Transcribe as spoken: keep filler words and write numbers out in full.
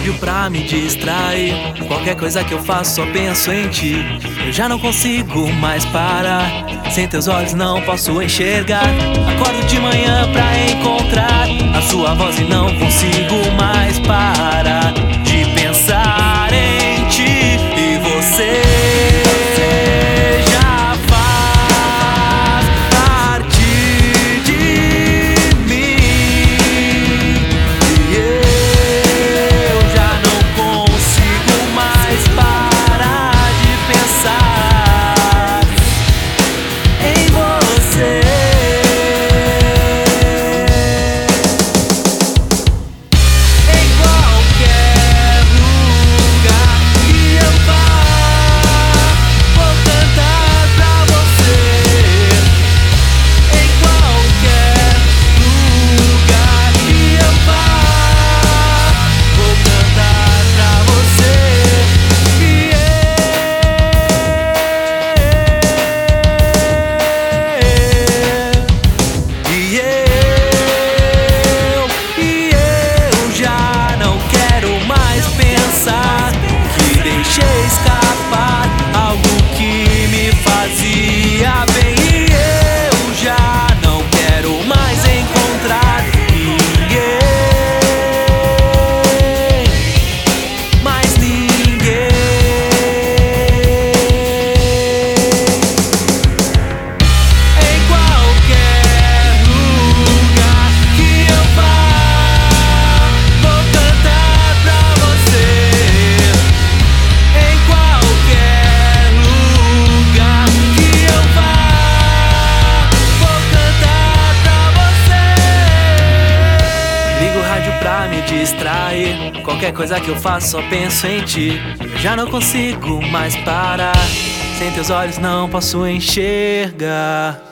rádio pra me distrair. Qualquer coisa que eu faço só penso em ti. Eu já não consigo mais parar. Sem teus olhos não posso enxergar. Acordo de manhã pra encontrar a sua voz e não consigo mais parar de pensar em ti. E você já faz parte de mim. E eu já não consigo mais parar de pensar em você. Em qualquer lugar que eu vá, vou cantar pra você. Em qualquer lugar que eu vá, vou cantar pra você. E eu, e eu, e eu já não quero mais pensar que deixei escapar algo que me fazia bem. E eu já não quero mais encontrar ninguém, mais ninguém. Em qualquer lugar que eu vá, vou cantar pra você. Em qualquer lugar que eu vá, vou cantar pra você. Ligo o rádio pra me distrair. Qualquer coisa que eu faço só penso em ti. Eu já não consigo mais parar. Sem teus olhos não posso enxergar.